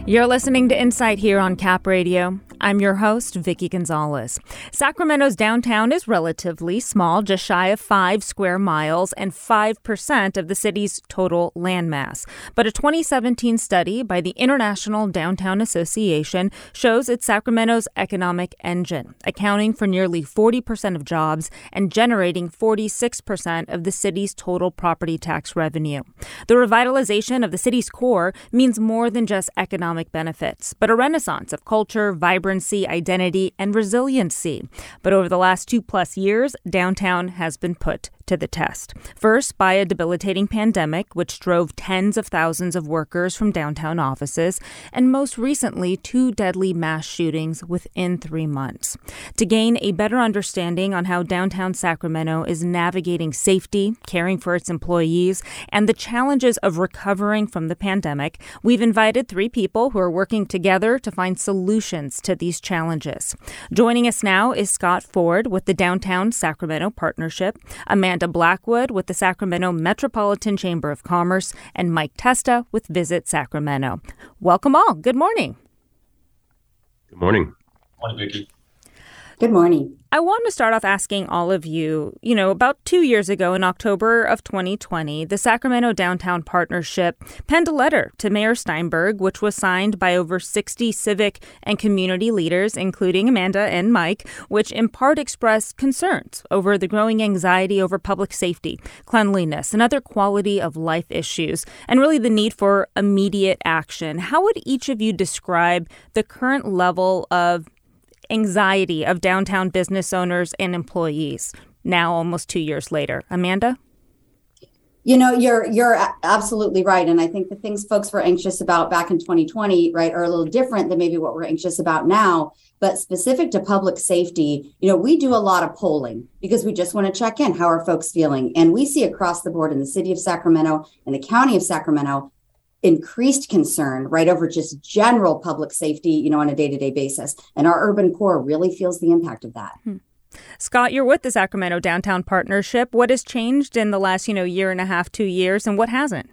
You're listening to Insight here on Cap Radio. I'm your host, Vicky Gonzalez. Sacramento's downtown is relatively small, just shy of 5 square miles and 5% of the city's total landmass. But a 2017 study by the International Downtown Association shows it's Sacramento's economic engine, accounting for nearly 40% of jobs and generating 46% of the city's total property tax revenue. The revitalization of the city's core means more than just economic benefits, but a renaissance of culture, vibrancy, identity, and resiliency. But over the last 2+ years, downtown has been put to the test. First, by a debilitating pandemic, which drove tens of thousands of workers from downtown offices, and most recently, 2 deadly mass shootings within 3 months. To gain a better understanding on how downtown Sacramento is navigating safety, caring for its employees, and the challenges of recovering from the pandemic, we've invited 3 people who are working together to find solutions to these challenges. Joining us now is Scott Ford with the Downtown Sacramento Partnership, Amanda Blackwood with the Sacramento Metropolitan Chamber of Commerce, and Mike Testa with Visit Sacramento. Welcome all. Good morning. Good morning. Morning, Vicky. Good morning. I want to start off asking all of you, about 2 years ago in October of 2020, the Sacramento Downtown Partnership penned a letter to Mayor Steinberg, which was signed by over 60 civic and community leaders, including Amanda and Mike, which in part expressed concerns over the growing anxiety over public safety, cleanliness, and other quality of life issues, and really the need for immediate action. How would each of you describe the current level of anxiety of downtown business owners and employees now almost 2 years later? Amanda? You're absolutely right. And I think the things folks were anxious about back in 2020, right, are a little different than maybe what we're anxious about now. But specific to public safety, we do a lot of polling because we just want to check in. How are folks feeling? And we see across the board in the city of Sacramento and the county of Sacramento increased concern right over just general public safety, on a day-to-day basis. And our urban core really feels the impact of that. Scott, you're with the Sacramento Downtown Partnership. What has changed in the last, year and a half, 2 years, and what hasn't?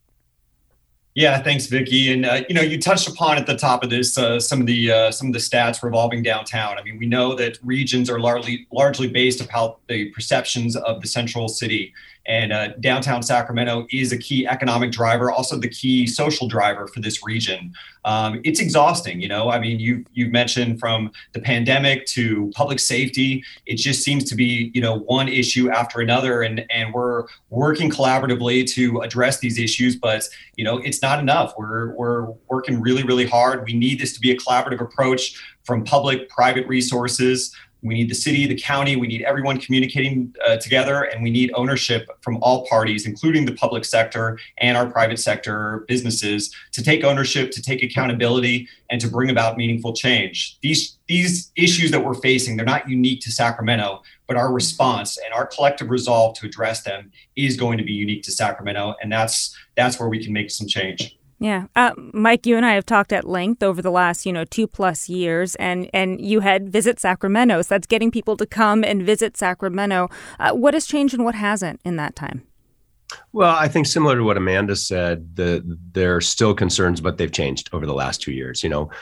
Yeah, thanks, Vicky. And you touched upon at the top of this some of the stats revolving downtown. I mean, we know that regions are largely based upon the perceptions of the central city. And downtown Sacramento is a key economic driver, also the key social driver for this region. It's exhausting, I mean, you've mentioned from the pandemic to public safety. It just seems to be, one issue after another. And we're working collaboratively to address these issues. But, it's not enough. We're working really, really hard. We need this to be a collaborative approach from public, private resources. We need the city, the county, we need everyone communicating together, and we need ownership from all parties, including the public sector and our private sector businesses, to take ownership, to take accountability, and to bring about meaningful change. These issues that we're facing, they're not unique to Sacramento, but our response and our collective resolve to address them is going to be unique to Sacramento, and that's where we can make some change. Yeah. Mike, you and I have talked at length over the last, 2+ years, and you had Visit Sacramento. So that's getting people to come and visit Sacramento. What has changed and what hasn't in that time? Well, I think similar to what Amanda said, there are still concerns, but they've changed over the last 2 years.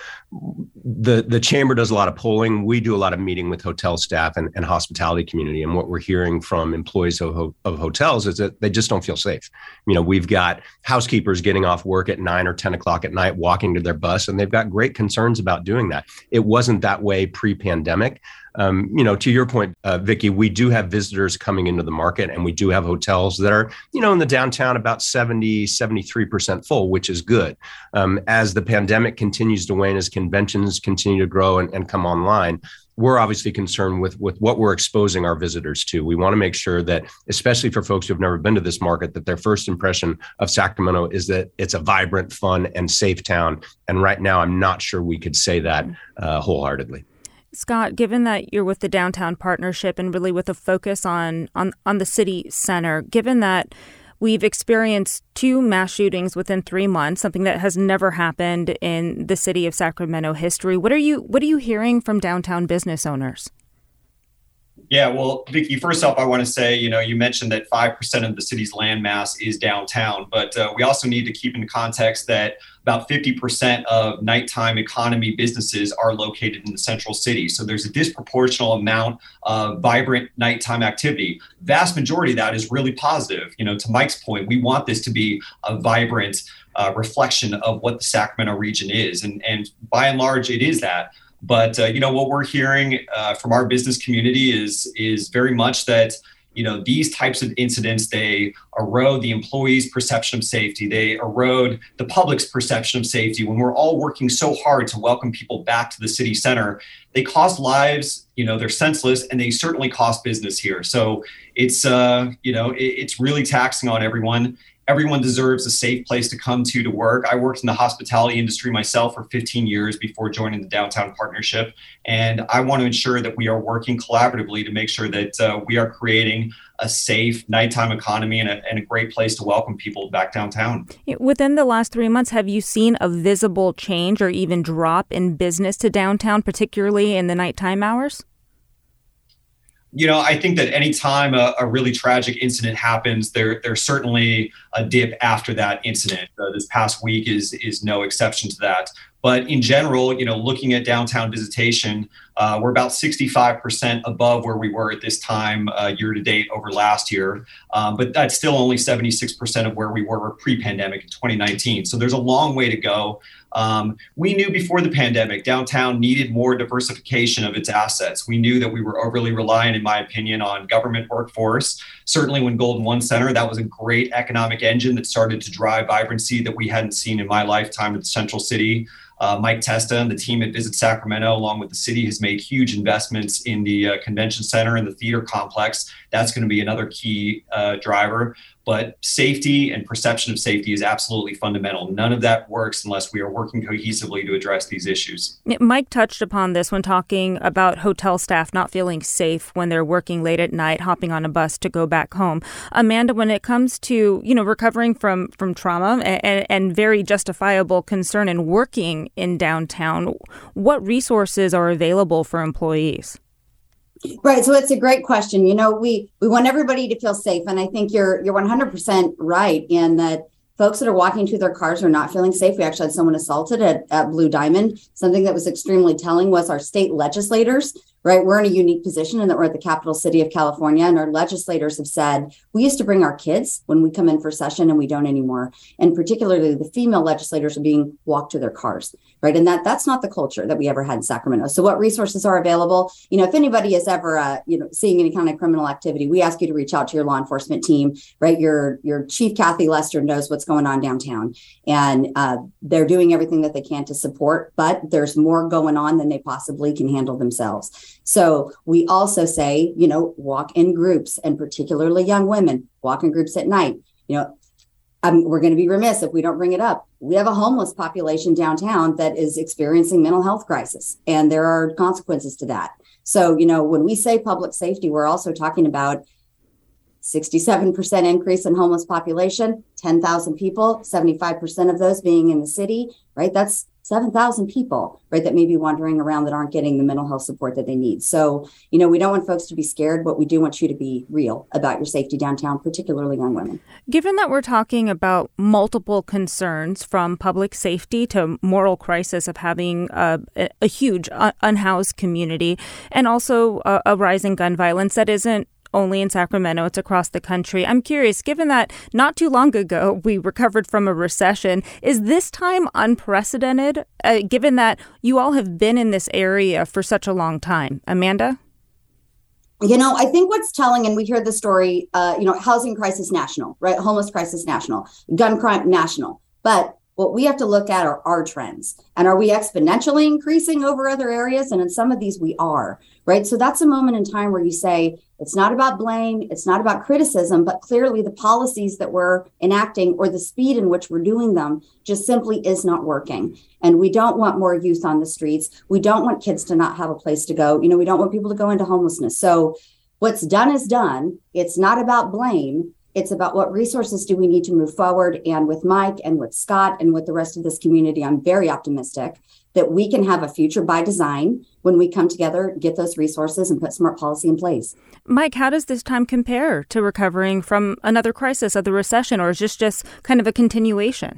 The chamber does a lot of polling. We do a lot of meeting with hotel staff and hospitality community. And what we're hearing from employees of hotels is that they just don't feel safe. We've got housekeepers getting off work at 9 or 10 o'clock at night, walking to their bus, and they've got great concerns about doing that. It wasn't that way pre-pandemic. To your point, Vicky, we do have visitors coming into the market, and we do have hotels that are, in the downtown about 73% full, which is good. As the pandemic continues to wane, as conventions continue to grow and come online, we're obviously concerned with what we're exposing our visitors to. We want to make sure that, especially for folks who have never been to this market, that their first impression of Sacramento is that it's a vibrant, fun, and safe town. And right now, I'm not sure we could say that wholeheartedly. Scott, given that you're with the Downtown Partnership and really with a focus on the city center, given that we've experienced 2 mass shootings within 3 months, something that has never happened in the city of Sacramento history, what are you hearing from downtown business owners? Yeah, well, Vicki, first off, I want to say, you mentioned that 5% of the city's land mass is downtown, but we also need to keep in context that about 50% of nighttime economy businesses are located in the central city. So there's a disproportional amount of vibrant nighttime activity. Vast majority of that is really positive. To Mike's point, we want this to be a vibrant reflection of what the Sacramento region is. And by and large, it is that. But what we're hearing from our business community is very much that these types of incidents, they erode the employees' perception of safety. They erode the public's perception of safety. When we're all working so hard to welcome people back to the city center, they cost lives. They're senseless, and they certainly cost business here. So it's it's really taxing on everyone. Everyone deserves a safe place to come to work. I worked in the hospitality industry myself for 15 years before joining the Downtown Partnership. And I want to ensure that we are working collaboratively to make sure that we are creating a safe nighttime economy and a great place to welcome people back downtown. Within the last 3 months, have you seen a visible change or even drop in business to downtown, particularly in the nighttime hours? I think that anytime a really tragic incident happens, there's certainly a dip after that incident. This past week is no exception to that. But in general, looking at downtown visitation, we're about 65% above where we were at this time year to date over last year. But that's still only 76% of where we were pre-pandemic in 2019. So there's a long way to go. We knew before the pandemic, downtown needed more diversification of its assets. We knew that we were overly reliant, in my opinion, on government workforce. Certainly when Golden One Center, that was a great economic engine that started to drive vibrancy that we hadn't seen in my lifetime at the Central City. Mike Testa and the team at Visit Sacramento, along with the city, has made huge investments in the convention center and the theater complex. That's going to be another key driver. But safety and perception of safety is absolutely fundamental. None of that works unless we are working cohesively to address these issues. Mike touched upon this when talking about hotel staff not feeling safe when they're working late at night, hopping on a bus to go back home. Amanda, when it comes to, recovering from trauma and very justifiable concern in working in downtown, what resources are available for employees? Right. So it's a great question. We want everybody to feel safe. And I think you're 100% right in that folks that are walking to their cars are not feeling safe. We actually had someone assaulted at Blue Diamond. Something that was extremely telling was our state legislators, right? We're in a unique position in that we're at the capital city of California, and our legislators have said, we used to bring our kids when we come in for session and we don't anymore. And particularly the female legislators are being walked to their cars, right? And that's not the culture that we ever had in Sacramento. So what resources are available? If anybody is ever, seeing any kind of criminal activity, we ask you to reach out to your law enforcement team, right? Your Chief Kathy Lester knows what's going on downtown, and they're doing everything that they can to support, but there's more going on than they possibly can handle themselves. So we also say, walk in groups, and particularly young women, walk in groups at night. We're going to be remiss if we don't bring it up. We have a homeless population downtown that is experiencing mental health crisis, and there are consequences to that. So, when we say public safety, we're also talking about 67% increase in homeless population, 10,000 people, 75% of those being in the city, right? That's 7,000 people, right, that may be wandering around that aren't getting the mental health support that they need. So, we don't want folks to be scared, but we do want you to be real about your safety downtown, particularly young women. Given that we're talking about multiple concerns, from public safety to moral crisis of having a huge unhoused community, and also a rising gun violence that isn't only in Sacramento, it's across the country. I'm curious, given that not too long ago we recovered from a recession, is this time unprecedented, given that you all have been in this area for such a long time? Amanda? I think what's telling, and we hear the story, housing crisis national, right? Homeless crisis national, gun crime national. But what we have to look at are our trends. And are we exponentially increasing over other areas? And in some of these we are, right? So that's a moment in time where you say, it's not about blame, it's not about criticism, but clearly the policies that we're enacting or the speed in which we're doing them just simply is not working. And we don't want more youth on the streets. We don't want kids to not have a place to go. We don't want people to go into homelessness. So what's done is done. It's not about blame. It's about what resources do we need to move forward. And with Mike and with Scott and with the rest of this community, I'm very optimistic that we can have a future by design when we come together, get those resources and put smart policy in place. Mike, how does this time compare to recovering from another crisis of the recession, or is this just kind of a continuation?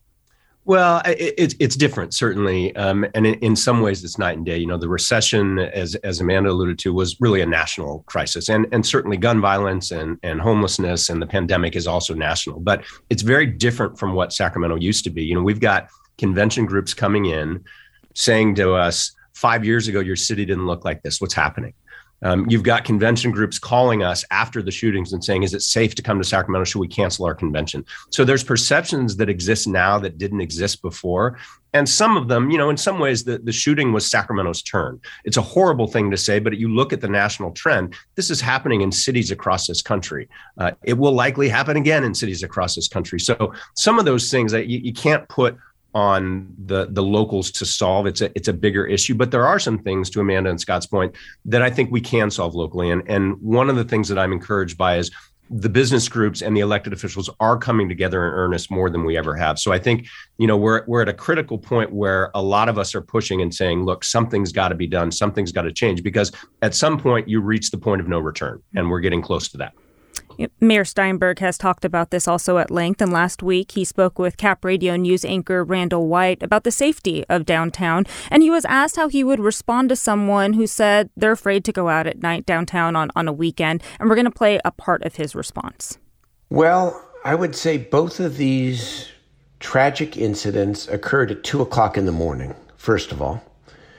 Well, it's different, certainly. And in some ways, it's night and day. The recession, as Amanda alluded to, was really a national crisis. And certainly gun violence and homelessness and the pandemic is also national. But it's very different from what Sacramento used to be. We've got convention groups coming in saying to us, 5 years ago, your city didn't look like this. What's happening? You've got convention groups calling us after the shootings and saying, is it safe to come to Sacramento? Should we cancel our convention? So there's perceptions that exist now that didn't exist before. And some of them, in some ways, the shooting was Sacramento's turn. It's a horrible thing to say, but you look at the national trend, this is happening in cities across this country. It will likely happen again in cities across this country. So some of those things that you can't put on the locals to solve. It's a bigger issue, but there are some things, to Amanda and Scott's point, that I think we can solve locally. And one of the things that I'm encouraged by is the business groups and the elected officials are coming together in earnest more than we ever have. So I think, we're at a critical point where a lot of us are pushing and saying, look, something's got to be done. Something's got to change, because at some point you reach the point of no return, and we're getting close to that. Mayor Steinberg has talked about this also at length, and last week he spoke with Cap Radio News anchor Randall White about the safety of downtown, and he was asked how he would respond to someone who said they're afraid to go out at night downtown on a weekend, and we're going to play a part of his response. Well, I would say both of these tragic incidents occurred at 2 o'clock in the morning, first of all.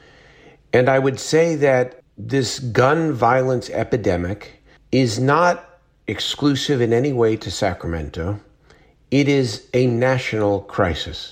And I would say that this gun violence epidemic is not exclusive in any way to Sacramento. It is a national crisis.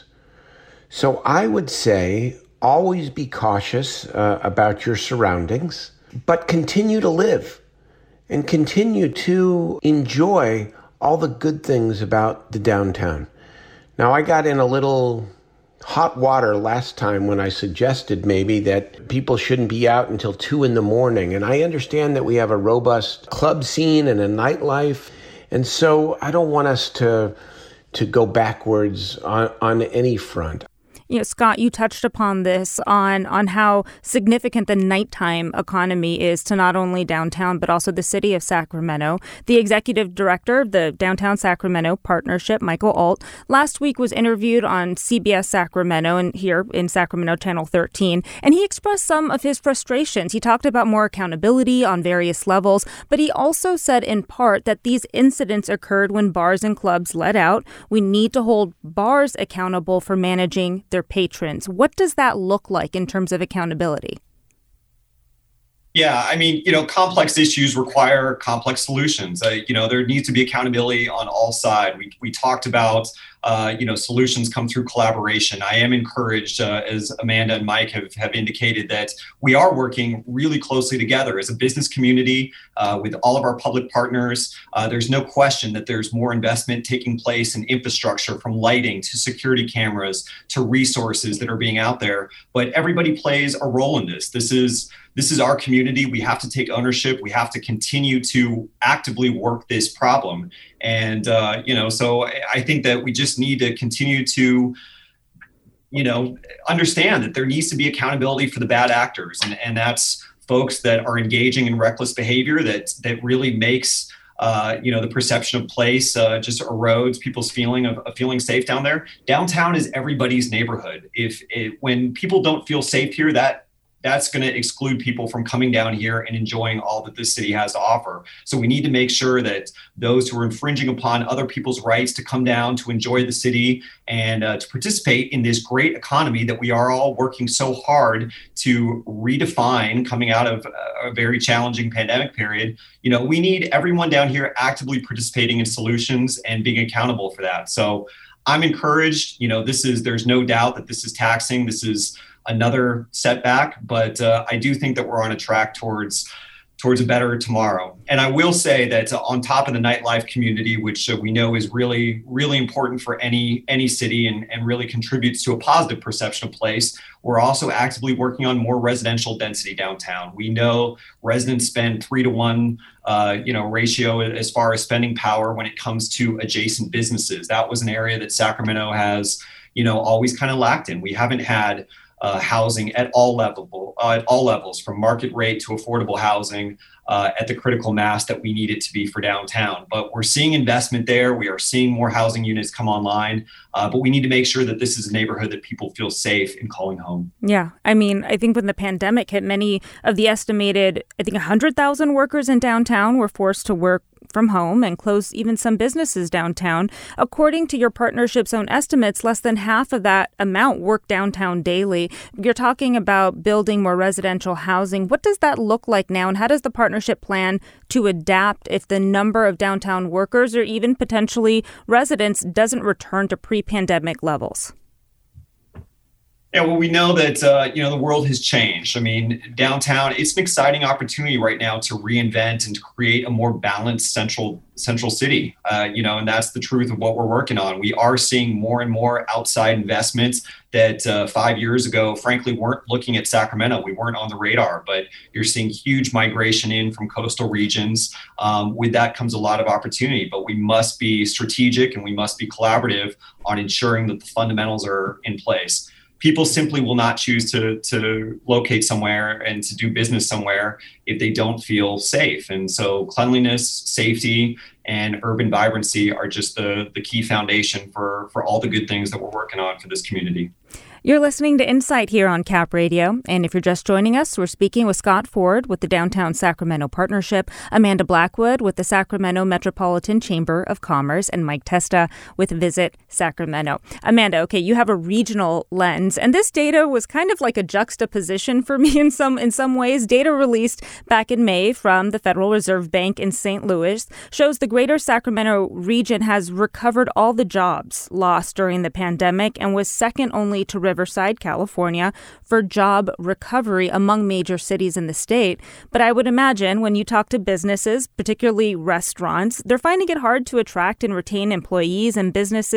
So I would say always be cautious about your surroundings, but continue to live and continue to enjoy all the good things about the downtown. Now, I got in a little hot water last time when I suggested maybe that people shouldn't be out until 2 in the morning. And I understand that we have a robust club scene and a nightlife. And so I don't want us to go backwards on any front. Scott, you touched upon this on how significant the nighttime economy is to not only downtown, but also the city of Sacramento. The executive director of the Downtown Sacramento Partnership, Michael Alt, last week was interviewed on CBS Sacramento and here in Sacramento Channel 13, and he expressed some of his frustrations. He talked about more accountability on various levels, but he also said in part that these incidents occurred when bars and clubs let out. We need to hold bars accountable for managing their patrons. What does that look like in terms of accountability? Yeah, complex issues require complex solutions. There needs to be accountability on all sides. We talked about, solutions come through collaboration. I am encouraged, as Amanda and Mike have indicated, that we are working really closely together as a business community with all of our public partners. There's no question that there's more investment taking place in infrastructure, from lighting to security cameras to resources that are being out there. But everybody plays a role in this. This is our community. We have to take ownership. We have to continue to actively work this problem. And, so I think that we just need to continue to, understand that there needs to be accountability for the bad actors. And that's folks that are engaging in reckless behavior that really makes, the perception of place just erodes people's feeling of feeling safe down there. Downtown is everybody's neighborhood. When people don't feel safe here, that's going to exclude people from coming down here and enjoying all that this city has to offer. So we need to make sure that those who are infringing upon other people's rights to come down to enjoy the city and to participate in this great economy that we are all working so hard to redefine coming out of a very challenging pandemic period. We need everyone down here actively participating in solutions and being accountable for that. So I'm encouraged. There's no doubt that this is taxing. This is another setback, but I do think that we're on a track towards towards a better tomorrow. And I will say that on top of the nightlife community, which we know is really, really important for any city and really contributes to a positive perception of place, we're also actively working on more residential density downtown. We know residents spend 3-to-1 ratio as far as spending power when it comes to adjacent businesses. That was an area that Sacramento has, always kind of lacked in. We haven't had housing at all levels, from market rate to affordable housing at the critical mass that we need it to be for downtown. But we're seeing investment there. We are seeing more housing units come online, but we need to make sure that this is a neighborhood that people feel safe in calling home. Yeah. I mean, I think when the pandemic hit, many of the estimated, 100,000 workers in downtown were forced to work from home and close even some businesses downtown. According to your partnership's own estimates, less than half of that amount work downtown daily. You're talking about building more residential housing. What does that look like now, and how does the partnership plan to adapt if the number of downtown workers or even potentially residents doesn't return to pre-pandemic levels? Yeah, well, we know that, the world has changed. I mean, downtown, it's an exciting opportunity right now to reinvent and to create a more balanced central city, and that's the truth of what we're working on. We are seeing more and more outside investments that 5 years ago, frankly, weren't looking at Sacramento. We weren't on the radar, but you're seeing huge migration in from coastal regions. With that comes a lot of opportunity, but we must be strategic and we must be collaborative on ensuring that the fundamentals are in place. People simply will not choose to locate somewhere and to do business somewhere if they don't feel safe. And so cleanliness, safety, and urban vibrancy are just the key foundation for all the good things that we're working on for this community. You're listening to Insight here on Cap Radio, and if you're just joining us, we're speaking with Scott Ford with the Downtown Sacramento Partnership, Amanda Blackwood with the Sacramento Metropolitan Chamber of Commerce, and Mike Testa with Visit Sacramento. Amanda, okay, you have a regional lens, and this data was kind of like a juxtaposition for me in some ways. Data released back in May from the Federal Reserve Bank in St. Louis shows the greater Sacramento region has recovered all the jobs lost during the pandemic and was second only to Riverside, California, for job recovery among major cities in the state. But I would imagine when you talk to businesses, particularly restaurants, they're finding it hard to attract and retain employees, and business,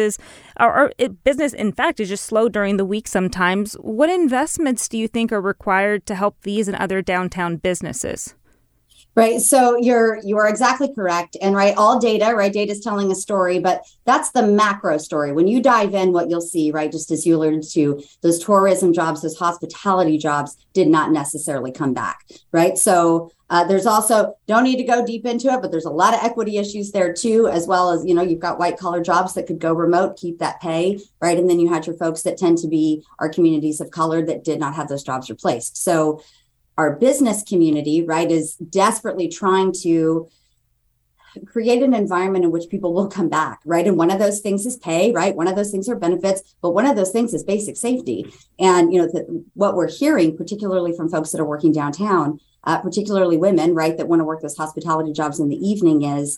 in fact, is just slow during the week sometimes. What investments do you think are required to help these and other downtown businesses? Right. So you are exactly correct. And all data is telling a story, but that's the macro story. When you dive in, what you'll see, just as you alluded to, those tourism jobs, those hospitality jobs did not necessarily come back. Right. So there's also, don't need to go deep into it, but there's a lot of equity issues there too, as well as, you've got white collar jobs that could go remote, keep that pay. Right. And then you had your folks that tend to be our communities of color that did not have those jobs replaced. So our business community, is desperately trying to create an environment in which people will come back, And one of those things is pay, One of those things are benefits, but one of those things is basic safety. And, what we're hearing, particularly from folks that are working downtown, particularly women, that want to work those hospitality jobs in the evening is,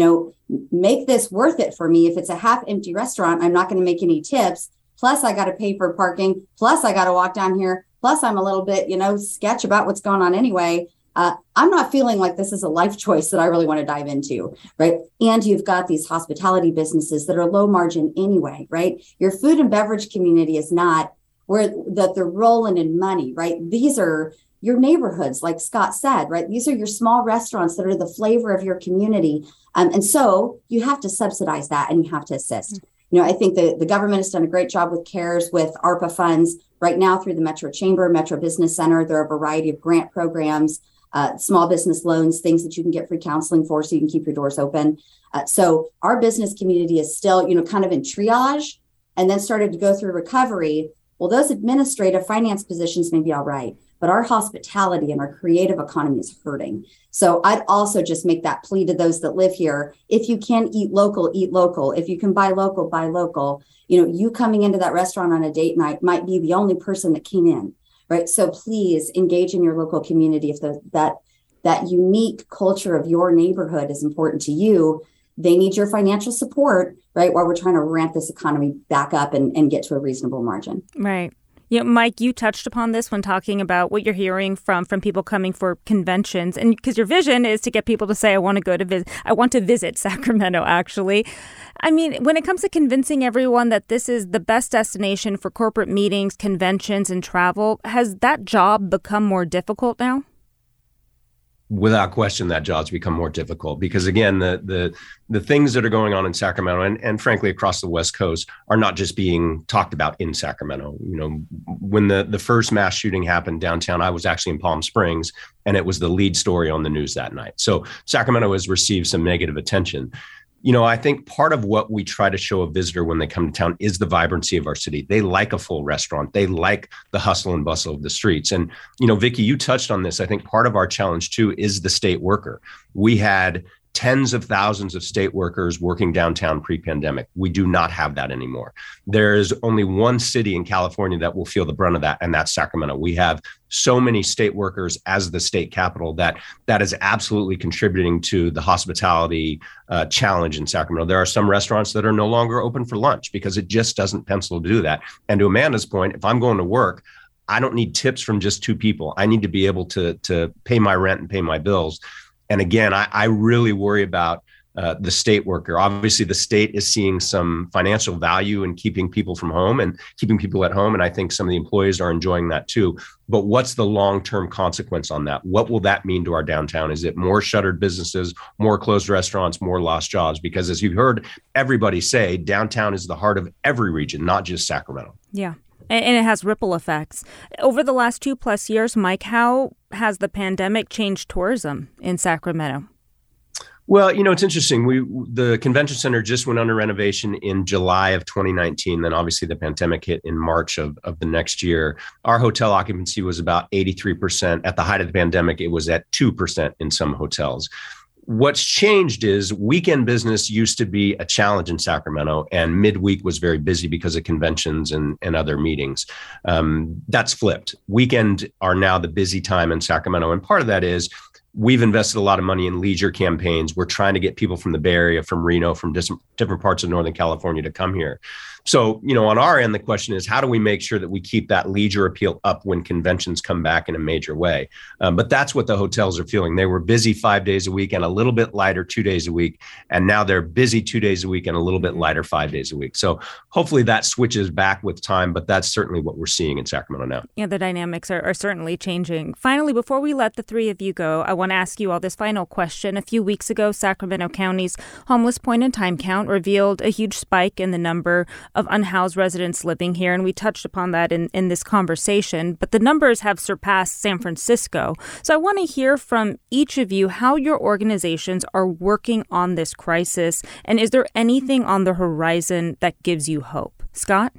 make this worth it for me. If it's a half empty restaurant, I'm not going to make any tips. Plus I got to pay for parking. Plus I got to walk down here. Plus, I'm a little bit, sketch about what's going on anyway. I'm not feeling like this is a life choice that I really want to dive into, And you've got these hospitality businesses that are low margin anyway, Your food and beverage community is not where that they're rolling in money, These are your neighborhoods, like Scott said, These are your small restaurants that are the flavor of your community. And so you have to subsidize that and you have to assist. I think the government has done a great job with CARES, with ARPA funds. Right now, through the Metro Chamber, Metro Business Center, there are a variety of grant programs, small business loans, things that you can get free counseling for so you can keep your doors open. So our business community is still, kind of in triage and then started to go through recovery. Well, those administrative finance positions may be all right, but our hospitality and our creative economy is hurting. So I'd also just make that plea to those that live here. If you can eat local, eat local. If you can buy local, buy local. You coming into that restaurant on a date night might be the only person that came in, So please engage in your local community. If that unique culture of your neighborhood is important to you, they need your financial support, while we're trying to ramp this economy back up and get to a reasonable margin. Right. Mike, you touched upon this when talking about what you're hearing from people coming for conventions, and because your vision is to get people to say, I want to visit Sacramento, actually. I mean, when it comes to convincing everyone that this is the best destination for corporate meetings, conventions, and travel, has that job become more difficult now? Without question, that job's become more difficult because, again, the things that are going on in Sacramento and frankly across the West Coast are not just being talked about in Sacramento. When the first mass shooting happened downtown, I was actually in Palm Springs, and it was the lead story on the news that night. So Sacramento has received some negative attention. I think part of what we try to show a visitor when they come to town is the vibrancy of our city. They like a full restaurant. They like the hustle and bustle of the streets. And, Vicki, you touched on this. I think part of our challenge, too, is the state worker. We had tens of thousands of state workers working downtown pre-pandemic. We do not have that anymore. There is only one city in California that will feel the brunt of that, and that's Sacramento. We have so many state workers as the state capital that is absolutely contributing to the hospitality challenge in Sacramento. There are some restaurants that are no longer open for lunch because it just doesn't pencil to do that. And to Amanda's point, if I'm going to work, I don't need tips from just two people. I need to be able to pay my rent and pay my bills. And again, I really worry about the state worker. Obviously, the state is seeing some financial value in keeping people from home and keeping people at home. And I think some of the employees are enjoying that too. But what's the long-term consequence on that? What will that mean to our downtown? Is it more shuttered businesses, more closed restaurants, more lost jobs? Because as you've heard everybody say, downtown is the heart of every region, not just Sacramento. Yeah. And it has ripple effects. Over the last 2+ years, Mike, how has the pandemic changed tourism in Sacramento? Well, it's interesting. The convention center just went under renovation in July of 2019. Then obviously the pandemic hit in March of the next year. Our hotel occupancy was about 83%. At the height of the pandemic, it was at 2% in some hotels. What's changed is weekend business used to be a challenge in Sacramento, and midweek was very busy because of conventions and other meetings. That's flipped. Weekend are now the busy time in Sacramento. And part of that is we've invested a lot of money in leisure campaigns. We're trying to get people from the Bay Area, from Reno, from different parts of Northern California to come here. So, on our end, the question is, how do we make sure that we keep that leisure appeal up when conventions come back in a major way? But that's what the hotels are feeling. They were busy 5 days a week and a little bit lighter 2 days a week. And now they're busy 2 days a week and a little bit lighter 5 days a week. So hopefully that switches back with time. But that's certainly what we're seeing in Sacramento now. Yeah, the dynamics are certainly changing. Finally, before we let the three of you go, I want to ask you all this final question. A few weeks ago, Sacramento County's homeless point-in-time count revealed a huge spike in the number of unhoused residents living here, and we touched upon that in this conversation, but the numbers have surpassed San Francisco. So I want to hear from each of you how your organizations are working on this crisis, and is there anything on the horizon that gives you hope? Scott?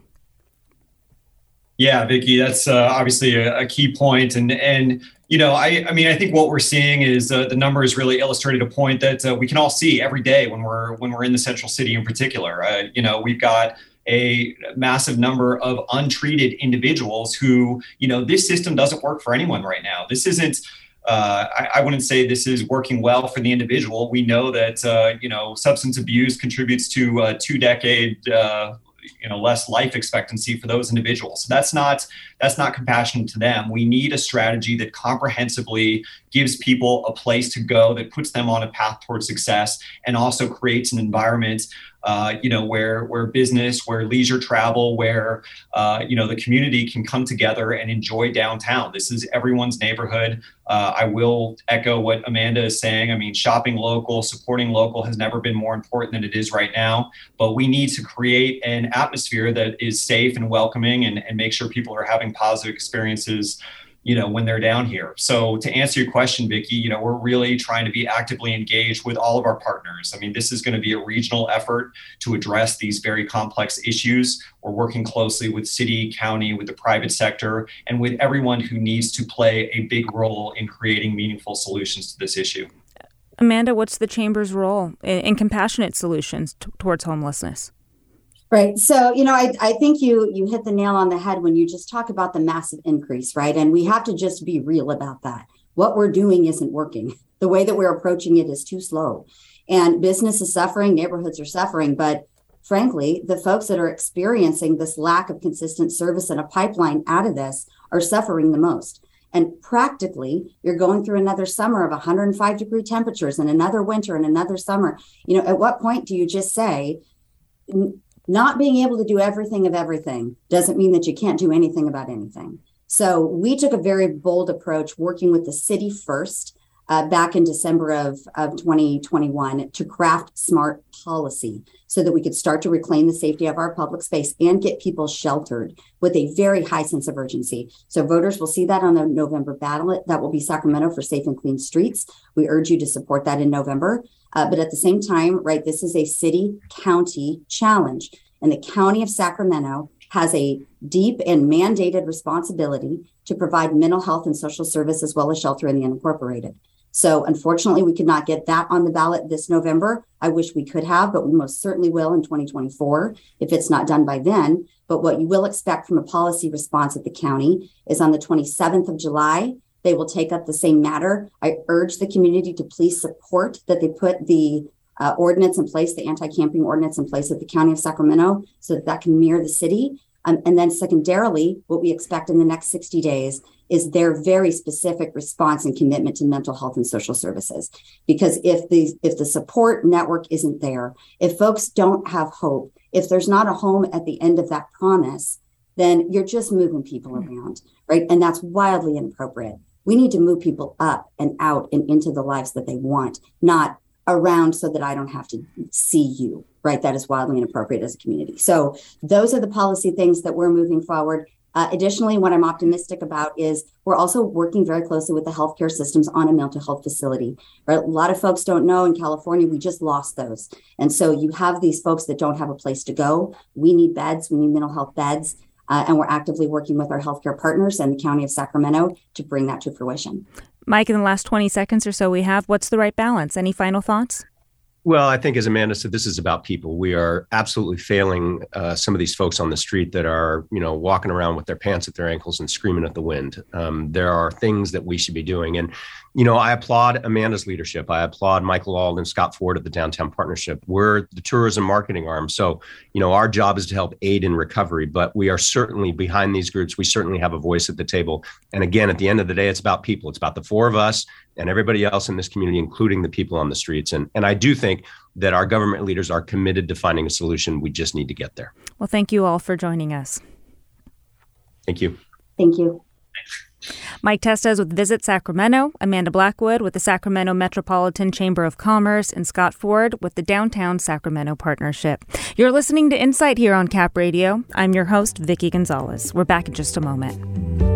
Yeah, Vicki, that's obviously a key point. And I think what we're seeing is the numbers really illustrated a point that we can all see every day when we're in the central city in particular. We've got a massive number of untreated individuals who, this system doesn't work for anyone right now. This isn't, I wouldn't say this is working well for the individual. We know that, substance abuse contributes to 2-decade, less life expectancy for those individuals. So that's not compassionate to them. We need a strategy that comprehensively gives people a place to go, that puts them on a path towards success, and also creates an environment where business, where leisure travel, where, the community can come together and enjoy downtown. This is everyone's neighborhood. I will echo what Amanda is saying. I mean, shopping local, supporting local has never been more important than it is right now. But we need to create an atmosphere that is safe and welcoming and make sure people are having positive experiences when they're down here. So to answer your question, Vicki, we're really trying to be actively engaged with all of our partners. I mean, this is going to be a regional effort to address these very complex issues. We're working closely with city, county, with the private sector, and with everyone who needs to play a big role in creating meaningful solutions to this issue. Amanda, what's the Chamber's role in compassionate solutions towards homelessness? Right. So, I think you hit the nail on the head when you just talk about the massive increase, right? And we have to just be real about that. What we're doing isn't working. The way that we're approaching it is too slow. And business is suffering, neighborhoods are suffering. But frankly, the folks that are experiencing this lack of consistent service and a pipeline out of this are suffering the most. And practically, you're going through another summer of 105-degree temperatures and another winter and another summer. At what point do you just say, not being able to do everything of everything doesn't mean that you can't do anything about anything. So we took a very bold approach working with the city first back in December of 2021 to craft smart policy so that we could start to reclaim the safety of our public space and get people sheltered with a very high sense of urgency. So voters will see that on the November ballot. That will be Sacramento for Safe and Clean Streets. We urge you to support that in November. But at the same time, right, this is a city-county challenge. And the County of Sacramento has a deep and mandated responsibility to provide mental health and social service as well as shelter in the unincorporated. So unfortunately, we could not get that on the ballot this November. I wish we could have, but we most certainly will in 2024 if it's not done by then. But what you will expect from a policy response at the county is on the 27th of July, they will take up the same matter. I urge the community to please support that they put the ordinance in place, the anti-camping ordinance in place at the County of Sacramento so that can mirror the city. And then secondarily, what we expect in the next 60 days is their very specific response and commitment to mental health and social services. Because if the support network isn't there, if folks don't have hope, if there's not a home at the end of that promise, then you're just moving people around, right? And that's wildly inappropriate. We need to move people up and out and into the lives that they want, not around so that I don't have to see you, right? That is wildly inappropriate as a community. So those are the policy things that we're moving forward. Additionally, what I'm optimistic about is we're also working very closely with the healthcare systems on a mental health facility. Right? A lot of folks don't know in California, we just lost those. And so you have these folks that don't have a place to go. We need beds, we need mental health beds. And we're actively working with our healthcare partners and the County of Sacramento to bring that to fruition. Mike, in the last 20 seconds or so we have, what's the right balance? Any final thoughts? Well, I think as Amanda said, this is about people. We are absolutely failing some of these folks on the street that are, walking around with their pants at their ankles and screaming at the wind. There are things that we should be doing. And, I applaud Amanda's leadership. I applaud Michael Auld and Scott Ford at the Downtown Partnership. We're the tourism marketing arm. So, our job is to help aid in recovery, but we are certainly behind these groups. We certainly have a voice at the table. And again, at the end of the day, it's about people. It's about the four of us and everybody else in this community, including the people on the streets. And I do think that our government leaders are committed to finding a solution. We just need to get there. Well, thank you all for joining us. Thank you. Thank you. Mike Testez with Visit Sacramento, Amanda Blackwood with the Sacramento Metropolitan Chamber of Commerce, and Scott Ford with the Downtown Sacramento Partnership. You're listening to Insight here on Cap Radio. I'm your host, Vicki Gonzalez. We're back in just a moment.